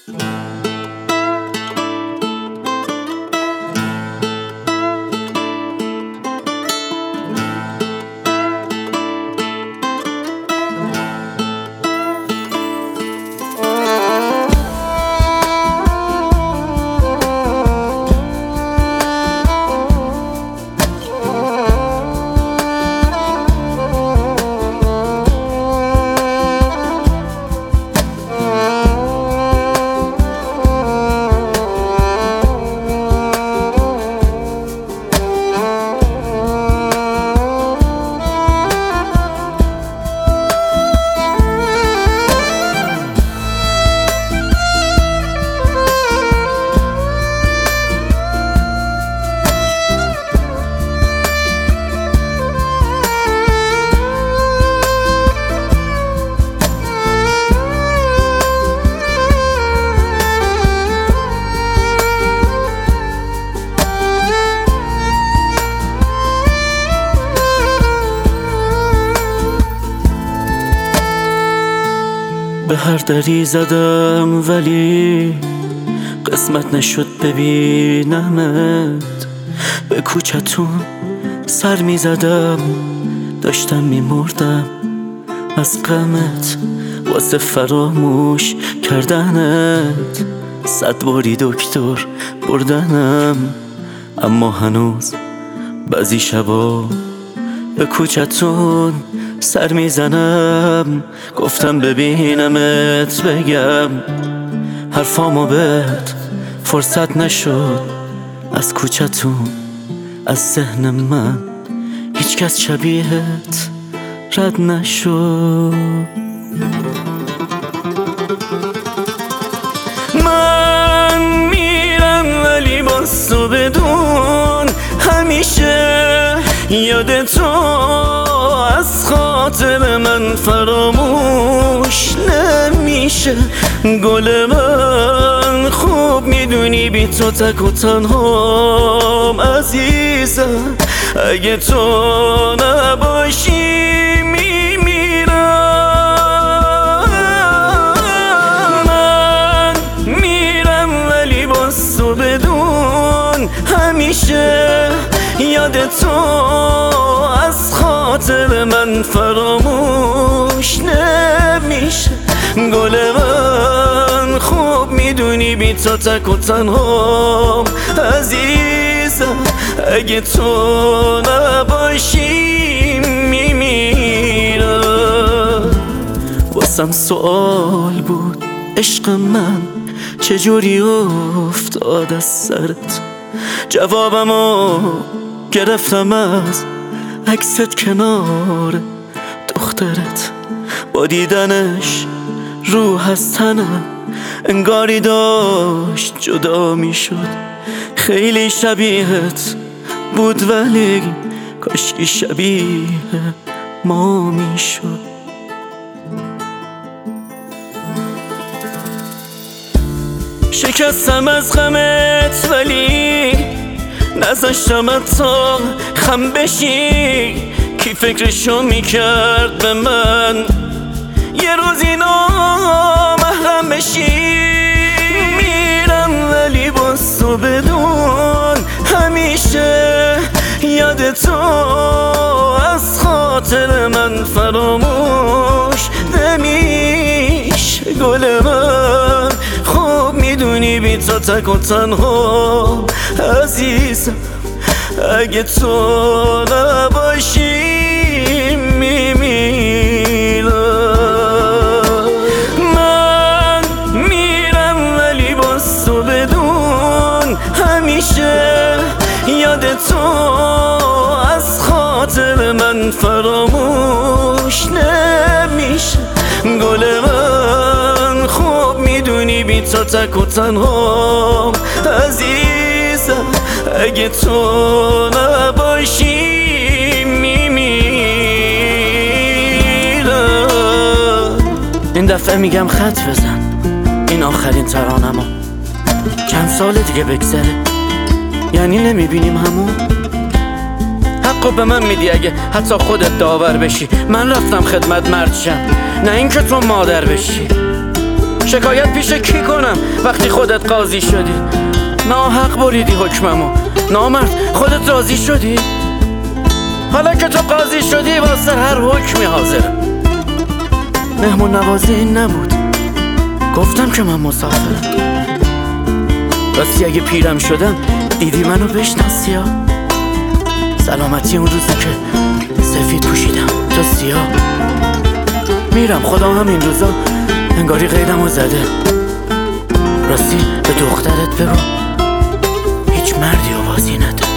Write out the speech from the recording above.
به هر دری زدم ولی قسمت نشد ببینمت. به کوچتون سر می زدم، داشتم می مردم از غمت، واسه فراموش کردنت. 100 باری دکتر بردنم، اما هنوز بعضی شبا به کوچتون سر میزنم. گفتم ببینمت بگم حرفامو بهت فرصت نشد. از کوچتون از ذهن من هیچ کس شبیهت رد نشد. من میرم ولی باز تو بدون همیشه یاد تو از خاطر من فراموش نمیشه. گل من خوب میدونی بی تو تک و تنهام عزیزم. اگه تو نباشی میمیرم. من میرم ولی باز تو بدون همیشه یاد تو از خاطر من فراموش نمیشه. گل من خوب میدونی بی تو تک و تنهام عزیزم. اگه تو نباشی میمیرم. واسم سوال بود عشق من چجوری افتاد از سرت. جوابمو گرفتم از عکست کنار دخترت. با دیدنش روح از تنم انگاری داشت جدا می شد. خیلی شبیهت بود ولی کاشکی شبیه ما می شد. شکستم از غمت ولی نذاشتم تا خم بشی. کی فکرشو میکرد به من یه روز اینا محرم بشی. میرم ولی باز تو بدون همیشه یاد تو از خاطر من فراموش نمیشه. گل من خوب میدونی بی تو تک و تنها عزیزم. اگه تو نباشی میمیرم. من میرم ولی باز تو بدون همیشه یاد تو از خاطر من فراموش نمیشه. گل من خوب میدونی بی تو تک و تنهام عزیزم. اگه تو نباشی میمیرم. این دفعه میگم خط بزن، این آخرین ترانمو. چند سال دیگه بگذره یعنی نمیبینیم همون. حقو به من میدی اگه حتی خودت داور بشی. من رفتم خدمت مرد شم، نه اینکه تو مادر بشی. شکایت پیش کی کنم وقتی خودت قاضی شدی؟ ناحق بریدی حکممو. نامرد خودت راضی شدی؟ حالا که تو قاضی شدی واسه هر حکمی حاضرم. مهمون نوازی این نبود، گفتم که من مسافرم. راستی اگه پیرم شدم دیدی منو بشناسی ها؟ سلامتی اون روزی که سفید پوشیدم تو سیاه. میرم خدا همین روزا انگاری قیدمو زده. راستی به دخترت بگو هیچ مردی آوازی نده.